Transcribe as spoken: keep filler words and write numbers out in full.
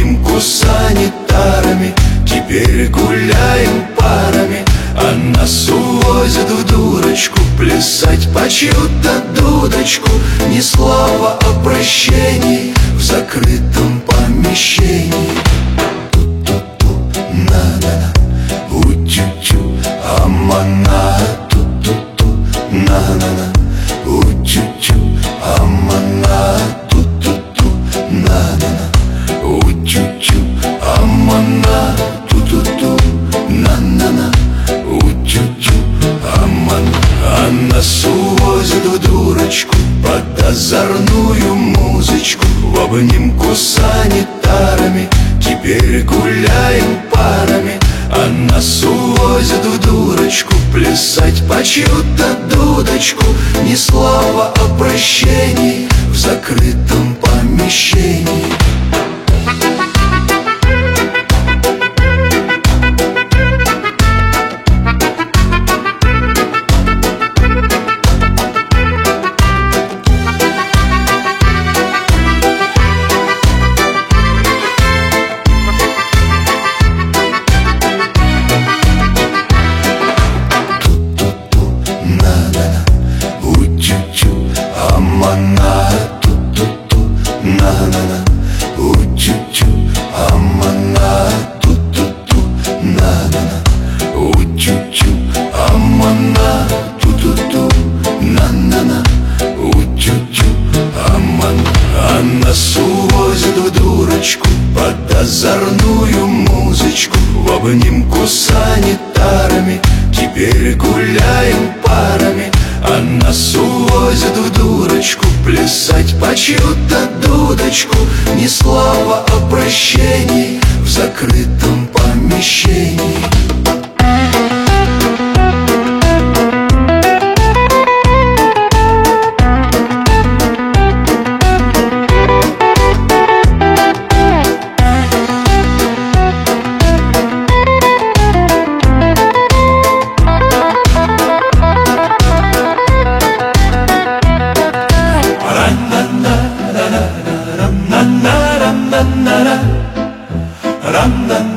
обнимку санитарами. Теперь гуляем парами, а нас увозят в дурочку плясать по чью-то дудочку. Ни слова о прощении в закрытом помещении. Ту-ту-ту, на-на-на, у-тю-тю, амана. Ту-ту-ту, на-на-на, у-тю-тю, амана. Ту-ту-ту, на-на-на, у-тю-тю, амана. Ту-ту-ту, на-на-на, у-тю-тю, аман. А нас увозят в дурочку под озорную музычку, в обнимку санитарами. Теперь гуляем парами, а нас увозят в дурочку плясать по чью-то дудочку. Ни слова о прощении в закрытом помещении. Амана. Ту-ту-ту, на-на-на, у-тю-тю, амана. Ту-ту-ту, на-на-на, у-тю-тю, амана. Ту-ту-ту, на-на-на, у-тю-тю, аман. А нас увозят в дурочку под озорную музычку, в обнимку санитарами. Теперь гуляем парами, а нас увозят в дурочку плясать по чью-то дудочку. Ни слова о прощении в закрытом помещении. Ram,